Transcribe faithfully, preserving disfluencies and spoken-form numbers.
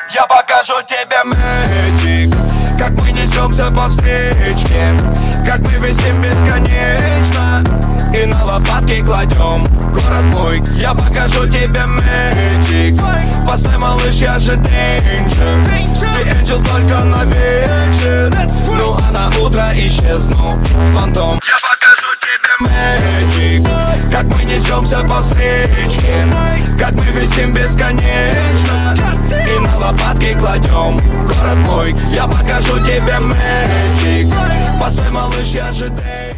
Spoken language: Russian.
Я покажу тебе мэджик, как мы несемся по встречке, как мы висим бесконечно и на лопатки кладем город мой. Я покажу тебе мэджик. Постой, малыш, я же danger. Ты angel только на вечер, ну а на утро исчезну фантом. Я покажу тебе мэджик, как мы несемся по встречке, как мы висим бесконечно и на лопатки кладем город мой. Я покажу тебе мэджик. Постой, малыш, я же danger.